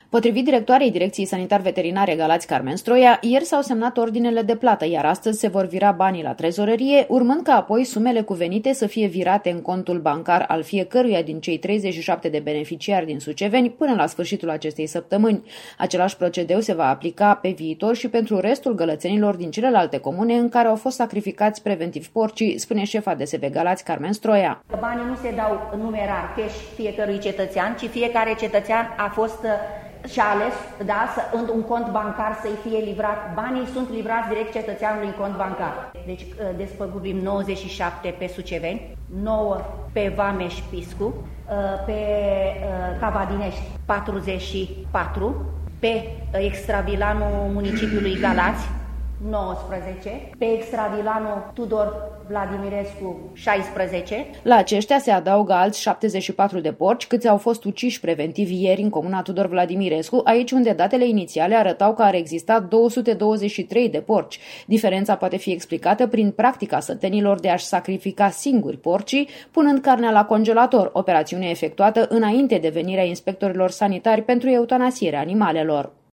Potrivit directoarei Direcției Sanitar-Veterinare Galați Carmen Stroia, ieri s-au semnat ordinele de plată, iar astăzi se vor vira banii la trezorerie, urmând ca apoi sumele cuvenite să fie virate în contul bancar al fiecăruia din cei 37 de beneficiari din Suceveni până la sfârșitul acestei săptămâni. Același procedeu se va aplica pe viitor și pentru restul gălățenilor din celelalte comune în care au fost sacrificați preventiv porcii, spune șefa DSV Galați Carmen Stroia. Banii nu se dau numerar cash fiecărui cetățean, ci fiecare cetățean a fost și-a ales, în un cont bancar să-i fie livrat. Banii sunt livrați direct cetățeanului în cont bancar. Deci despăgubim 97 pe Suceveni, 9 pe Vameș Piscu, pe Cavadinești 44, pe extravilanul municipiului Galați 19, pe extravilanul Tudor Vladimirescu 16. La aceștia se adaugă alți 74 de porci, câți au fost uciși preventiv ieri în comuna Tudor Vladimirescu, aici unde datele inițiale arătau că ar exista 223 de porci. Diferența poate fi explicată prin practica sătenilor de a-și sacrifica singuri porcii, punând carnea la congelator, operațiune efectuată înainte de venirea inspectorilor sanitari pentru eutanasierea animalelor.